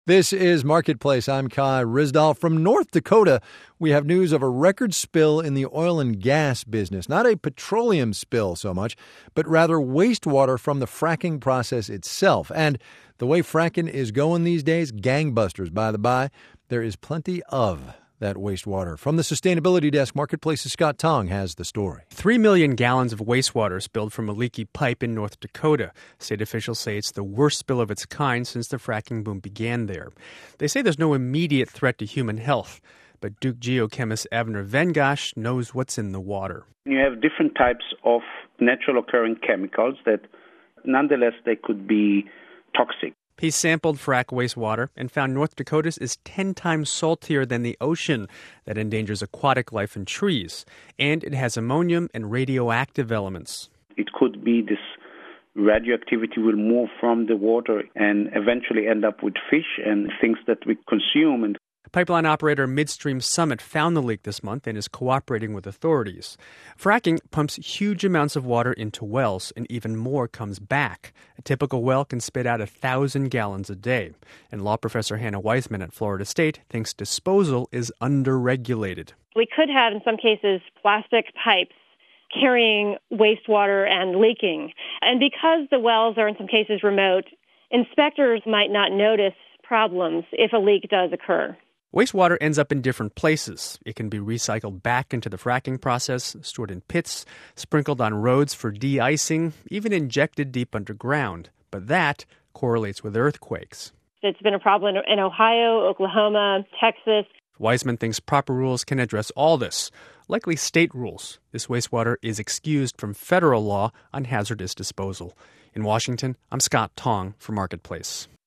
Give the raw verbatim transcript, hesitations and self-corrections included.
This is Marketplace. I'm Kai Ryssdal. From North Dakota, we have news of a record spill in the oil and gas business. Not a petroleum spill so much, but rather wastewater from the fracking process itself. And the way fracking is going these days, gangbusters, by the by, there is plenty of that wastewater. From the Sustainability Desk, Marketplace's Scott Tong has the story. Three million gallons of wastewater spilled from a leaky pipe in North Dakota. State officials say it's the worst spill of its kind since the fracking boom began there. They say there's no immediate threat to human health, but Duke geochemist Avner Vengash knows what's in the water. You have different types of natural occurring chemicals that nonetheless they could be toxic. He sampled frack wastewater and found North Dakota's is ten times saltier than the ocean. That endangers aquatic life and trees. And it has ammonium and radioactive elements. It could be this radioactivity will move from the water and eventually end up with fish and things that we consume. And Pipeline operator Midstream Summit found the leak this month and is cooperating with authorities. Fracking pumps huge amounts of water into wells, and even more comes back. A typical well can spit out a thousand gallons a day. And law professor Hannah Weisman at Florida State thinks disposal is underregulated. We could have, in some cases, plastic pipes carrying wastewater and leaking. And because the wells are in some cases remote, inspectors might not notice problems if a leak does occur. Wastewater ends up in different places. It can be recycled back into the fracking process, stored in pits, sprinkled on roads for de-icing, even injected deep underground. But that correlates with earthquakes. It's been a problem in Ohio, Oklahoma, Texas. Weisman thinks proper rules can address all this, likely state rules. This wastewater is excused from federal law on hazardous disposal. In Washington, I'm Scott Tong for Marketplace.